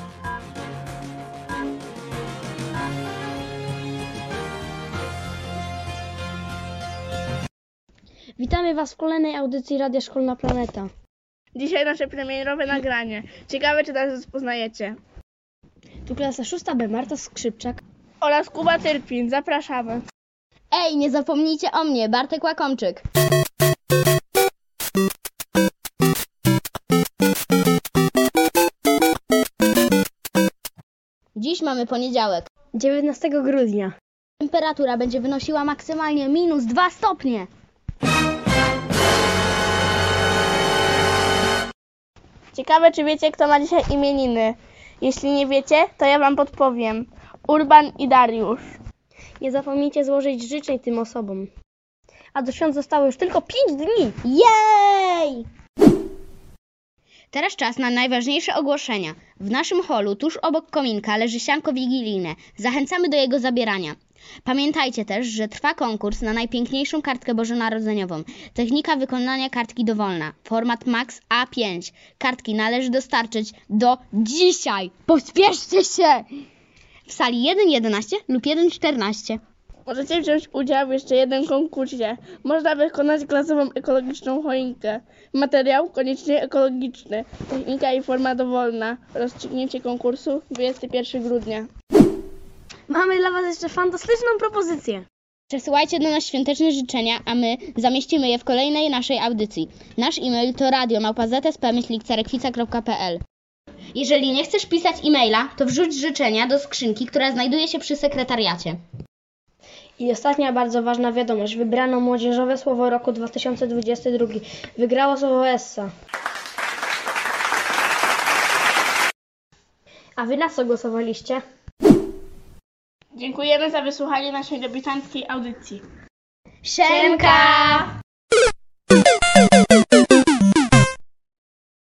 Witamy Was w kolejnej audycji Radia Szkolna Planeta. Dzisiaj nasze premierowe nagranie. Ciekawe, czy nas rozpoznajecie. Tu klasa 6B, Marta Skrzypczak Oraz Kuba Tyrpin. Zapraszamy. Ej, nie zapomnijcie o mnie, Bartek Łakomczyk. Dziś mamy poniedziałek. 19 grudnia. Temperatura będzie wynosiła maksymalnie -2 stopnie. Ciekawe, czy wiecie, kto ma dzisiaj imieniny. Jeśli nie wiecie, to ja wam podpowiem. Urban i Dariusz. Nie zapomnijcie złożyć życzeń tym osobom. A do świąt zostało już tylko 5 dni. Jej! Teraz czas na najważniejsze ogłoszenia. W naszym holu, tuż obok kominka, leży sianko wigilijne. Zachęcamy do jego zabierania. Pamiętajcie też, że trwa konkurs na najpiękniejszą kartkę bożonarodzeniową. Technika wykonania kartki dowolna. Format Max A5. Kartki należy dostarczyć do dzisiaj. Pośpieszcie się! W sali 1.11 lub 1.14. Możecie wziąć udział w jeszcze jednym konkursie. Można wykonać klasową ekologiczną choinkę. Materiał koniecznie ekologiczny. Technika i forma dowolna. Rozstrzygnięcie konkursu 21 grudnia. Mamy dla Was jeszcze fantastyczną propozycję. Przesyłajcie do nas świąteczne życzenia, a my zamieścimy je w kolejnej naszej audycji. Nasz e-mail to radio@zsp-carekwica.pl. Jeżeli nie chcesz pisać e-maila, to wrzuć życzenia do skrzynki, która znajduje się przy sekretariacie. I ostatnia bardzo ważna wiadomość. Wybrano młodzieżowe słowo roku 2022. Wygrało słowo Essa. A Wy na co głosowaliście? Dziękujemy za wysłuchanie naszej debiutanckiej audycji. Siemka!